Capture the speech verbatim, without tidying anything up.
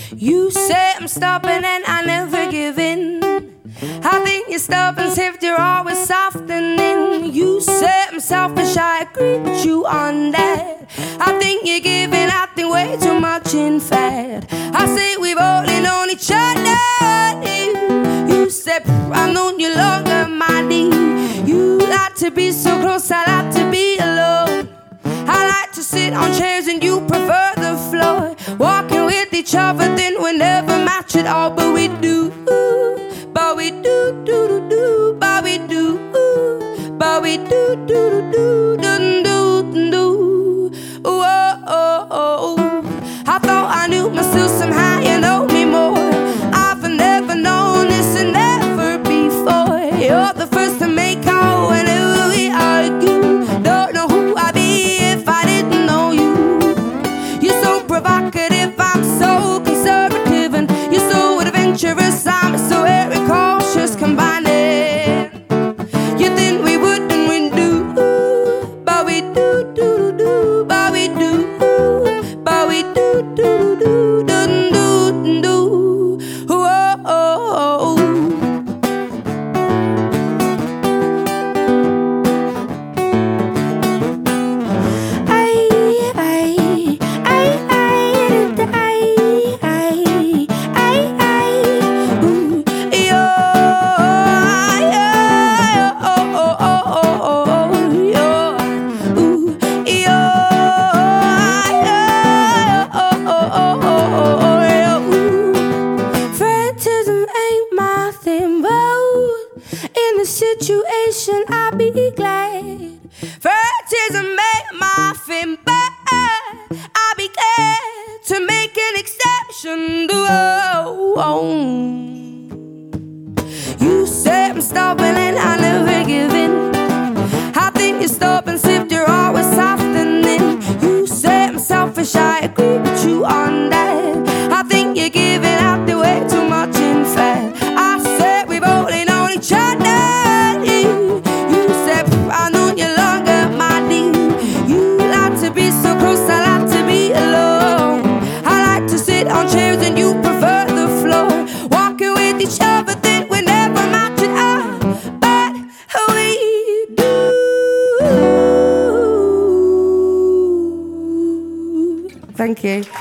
You say I'm stubborn and I never give in. I think you're stubborn if you're always softening. You say I'm selfish, I agree with you on that. I think you're giving, I think way too much in fact. I say we've only known each other. You say I've known you longer, my dear. You like to be so close, I like to be alone. I like to sit on chairs and you prefer the floor. Walking with each other, then we never match at all. But we do, but we do, do, do, do, but we do, but we do, do, do, do, do, do, do. Oh, oh, oh. I thought I knew myself, somehow you know me more. I've never known this and never before. You're the first to make out whenever we argue. Don't know who I'd be if I didn't know you. You're so provocative, I'm so conservative, and you're so adventurous, I'm so very cautious. Combining, you think we would and we do, but we do, do, do, but we do, but we do, do, do, do, do, do. Oh, oh, oh. Situation, I'll be glad. Favoritism ain't my thing, but I'll be glad to make an exception. Oh, oh. You say I'm stubborn and I never give in. I think you're stubborn if you're always softening. You say I'm selfish, I agree with you on that. I think you're giving out the way too much in fact. I said we've only known each other. On chairs and you prefer the floor. Walking with each other, then we never match it up. But we do. Thank you.